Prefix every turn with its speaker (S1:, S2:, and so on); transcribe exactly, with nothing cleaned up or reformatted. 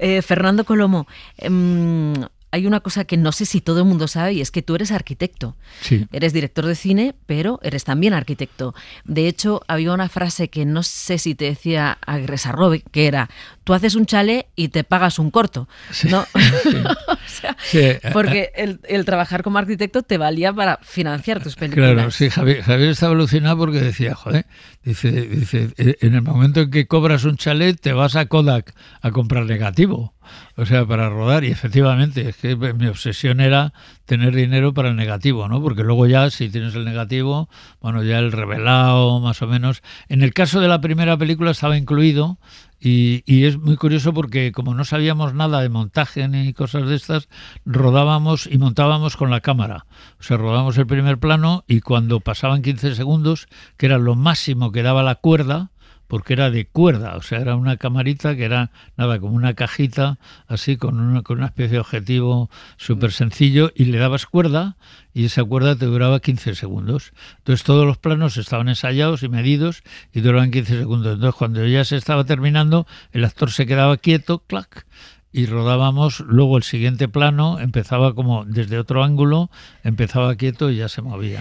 S1: Eh, Fernando Colomo, eh, hay una cosa que no sé si todo el mundo sabe y es que tú eres arquitecto.
S2: Sí.
S1: Eres director de cine, pero eres también arquitecto. De hecho, había una frase que no sé si te decía Aguirre Sarrobe, que era: tú haces un chalet y te pagas un corto.
S2: Sí,
S1: ¿No?
S2: sí.
S1: O sea,
S2: Sí.
S1: porque el, el trabajar como arquitecto te valía para financiar tus películas.
S2: Claro, sí, Javier, Javier estaba alucinado porque decía, joder, dice, dice, en el momento en que cobras un chalet te vas a Kodak a comprar negativo, o sea, para rodar, y efectivamente, es que mi obsesión era tener dinero para el negativo, ¿no? Porque luego ya, si tienes el negativo, bueno, ya el revelado, más o menos. En el caso de la primera película estaba incluido. Y, y es muy curioso porque como no sabíamos nada de montaje ni cosas de estas, rodábamos y montábamos con la cámara. O sea, rodábamos el primer plano y cuando pasaban quince segundos, que era lo máximo que daba la cuerda, porque era de cuerda, o sea, era una camarita que era, nada, como una cajita, así, con una, con una especie de objetivo súper sencillo, y le dabas cuerda, y esa cuerda te duraba quince segundos. Entonces todos los planos estaban ensayados y medidos, y duraban quince segundos. Entonces cuando ya se estaba terminando, el actor se quedaba quieto, clac, y rodábamos, luego el siguiente plano empezaba como desde otro ángulo, empezaba quieto y ya se movía.